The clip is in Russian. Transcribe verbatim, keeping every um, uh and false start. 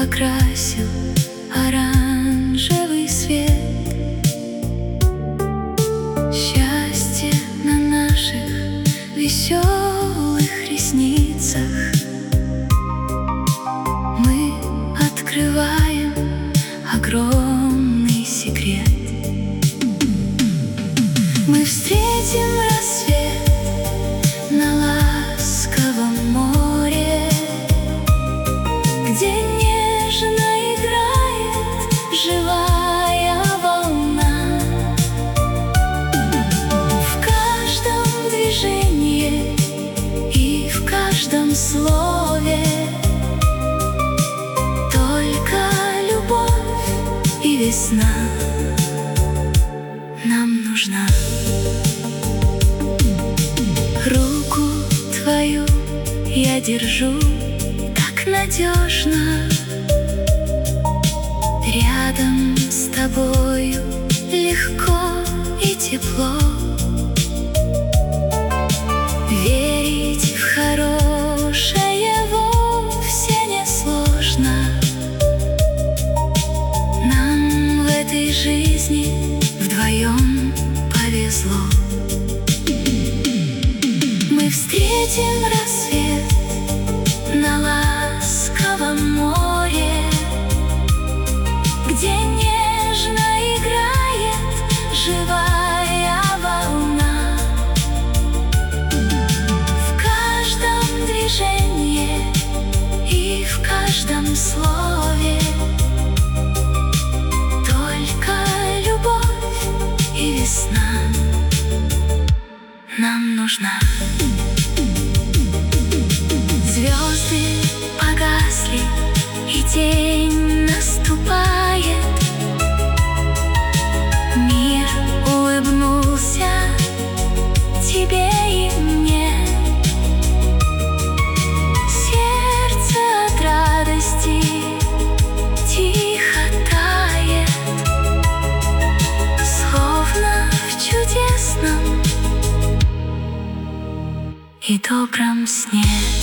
окрасил оранжевый свет. Счастье на наших веселых ресницах. Мы открываем огромный секрет. Мы встретим рассвет на ласковом море, где нежно играет живая волна. В каждом движении и в каждом слове только любовь и весна нам нужна. Руку твою я держу так надежно. Рядом с тобою легко и тепло. Верить в хорошее вовсе не сложно. Нам в этой жизни вдвоем повезло. Мы встретим рассвет на ласковом море, где нежно играет живая волна. В каждом движении и в каждом слове только любовь и весна нам нужна. Звезды погасли, и день наступает. Мир улыбнулся тебе и мне. Сердце от радости тихо тает, словно в чудесном и добром сне.